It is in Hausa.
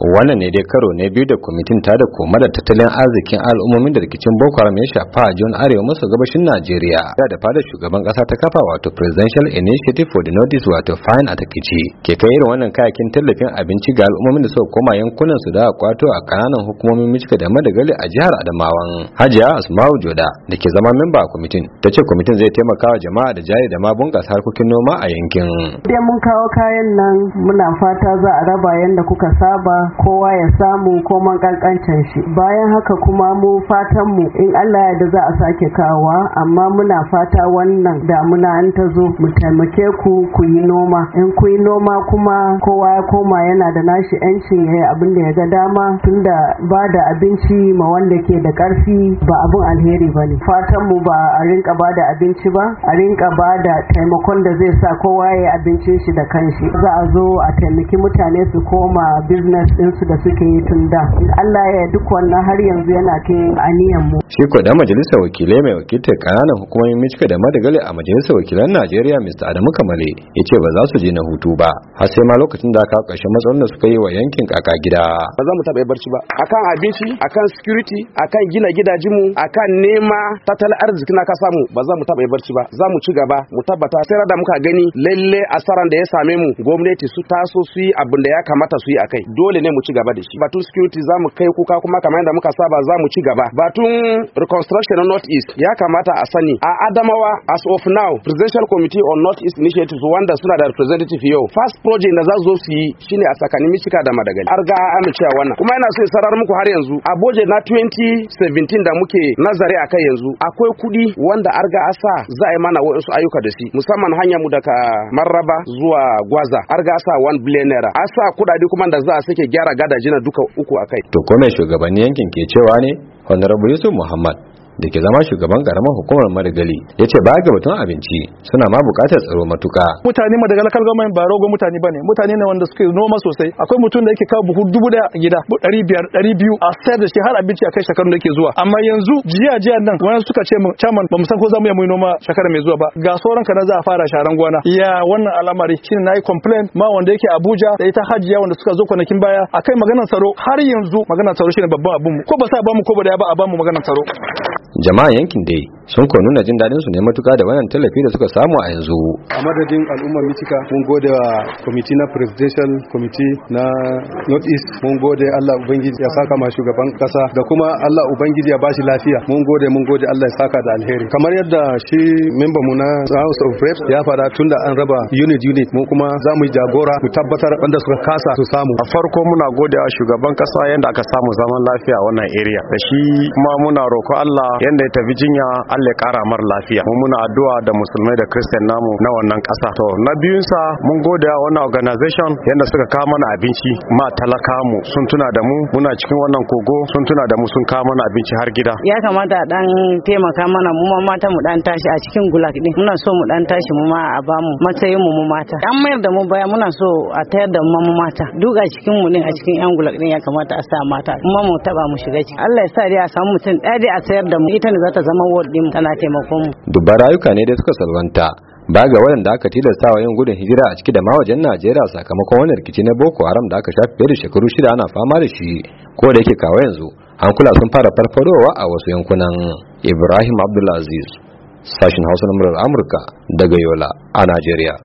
Wannan ne dai karo na biyu da kwamitin ta da koma da tattalin arzikin al'ummomin da rikicin Boko Haram ya shafa a jihar Arewa maso gabashin Najeriya. Da fadar shugaban kasa ta kafa wato Presidential Initiative for the Northeast wato FINE a takaice ke kai irin wannan kayakin tallafin abinci ga al'ummomin da suka koma yankunan su da kwato a kananan hukumomin Michika da Madagali a jihar Adamawan. Hajiya Asma'u Joda da ke zama memba a kwamitin ta ce kwamitin zai taimaka wa jama'a da jari da ma bunƙasa harkokin noma a yankin. Idan mun kawo kayan nan muna fata za a raba yanda kuka saba kowa ya samu koman kankancin shi. Bayan haka kuma mu fatan mu in Allah ya da za a sake kawowa, amma muna fata wannan damuna an ta zo mu taimake ku yi noma. In ku yi noma kuma kowa ya koma yana da nashi yancin yayi abin da ya ga dama, tunda ba da abinci ma wanda ke da karfi ba abun alheri bane. Fatan mu ba a rinka ba da abinci ba, a rinka ba da taimakon da zai sa kowa ya abincin shi da kanshi. Za a zo a taimaki mutane su koma business ɗinsu da suke yi tun da. Allah ya duk wannan har yanzu yana ke aniyan mu. Shi ko da majalisar wakilai mai wakiltar kananan hukumomin Michika da Madagali a majalisar wakilan Najeriya Mr. Adamu Kamale ya ce ba za su je na hutu ba har sai ma lokacin da aka ƙarshen matsalolin da suka yi wa yankin kaka gida. Ba za mu taɓa barci ba akan abinci, akan security, akan gina gidajenmu, akan nema tattalin arziki na kasa mu, ba za mu taɓa barci ba. Za mu ci gaba mu tabbata sai da muka gani lalle asaran da ya same mu gwamnati su taso su yi abin da ya kamata su yi akai. Dole ne mu ci gaba da shi. Batun security za mu kai kuka kuma kamar yadda muka saba za mu ci gaba. Batun reconstruction on North East ya kamata a sani a Adamawa as of now Presidential Committee on North East Initiative wanda suna da representative yau. First project da za su zo su yi shine a tsakanin Michika da Madagali. Har ga amincewa wannan. Kuma ina so in sanar muku har yanzu a budget na 2017 da muke nazari akai yanzu akwai kudi wanda arga asa za a yi mana wasu ayyuka da shi musamman hanyar mu daga Marraba zuwa Gwaza arga asa 1 billion naira. Asa kudade kuma da za a sake gyara gadaji na duka uku akai. To ko mai shugabannin yankin ke cewa ne Honorable Yusuf Muhammad da ke zama shugaban karamar hukumar Madagali ya ce ba ga batun abinci suna ma bukatar tsaro matuka. Mutane Madagali kalgamen ba rogo mutane bane, mutane ne wanda suke noma sosai. Akwai mutum da yake kawo buhu 1000 a gida, 500, 200 a sayar da shi har abinci a kai shekarun da yake zuwa. Amma yanzu jiya nan wani suka ce mu chairman ba mu san ko za mu yi noma shekara mai zuwa ba. Ga sauran kana za a fara sharan gona. Ya wannan al'amari shine nayi complaint ma wanda yake Abuja da ita Hajiya wanda suka zo kwanakin baya akai maganar tsaro. Har yanzu maganar tsaro shine babban abun mu. Ko ba sa ba mu ko ba da ya ba a ba mu maganar tsaro. Jama'a yankin dai sun ko nuna jin dadin su ne matuka da wannan tallafi da suka samu a yanzu. A madadin al'ummar Michika mun gode wa kwamiti na Presidential Committee na North East, mun gode Allah ubangiji ya saka ma shugaban kasa da kuma Allah ubangiji ya bashi lafiya. Mun gode Allah ya saka da alheri. Kamar yadda shi member mu na House of Reps ya fara tunda an raba unit mu kuma za mu yi jagora mu tabbatar wanda suka kasa su samu. A farko muna gode wa shugaban kasa yanda aka samu zaman lafiya a wannan area. Da shi kuma muna roko Allah yanda ya tafi jinya Allah ya kara mar lafiya. Mun muna addu'a da musulmai da Christian namu na wannan kasa. To na biyun sa mun gode wa wannan organization yanda suka kawo mana abinci ma talaka mu sun tuna da mu muna cikin wannan kogo sun tuna da mu sun kawo mana abinci har gida. Ya kamata dan taimaka mana mu ma mata mu dan tashi a cikin gulag din. Muna so mu dan tashi mu ma a bamu matsayin mu mata. Dan mayar da mu baya muna so a tayar da mu mata. Duk a cikin mu din a cikin yan gulag din ya kamata a sa mata. Kuma mu taba mu shiga ciki. Allah ya sa dai a samu mutum ɗaya dai a sayar da mu. Ita ne za ta zama ward din tana taimakon mu. Dubban rayuka ne da suka salwanta ba ga waɗanda aka tilasta wa yin gudun hijira a ciki da ma wajen Najeriya sakamakon wani rikici na Boko Haram da aka shafe fiye da shekaru 6 ana fama da shi, ko da yake kawo yanzu hankula sun fara farfadowa a wasu yankunan. Ibrahim Abdulaziz, sashin Hausa na Amurka daga Yola a Najeriya.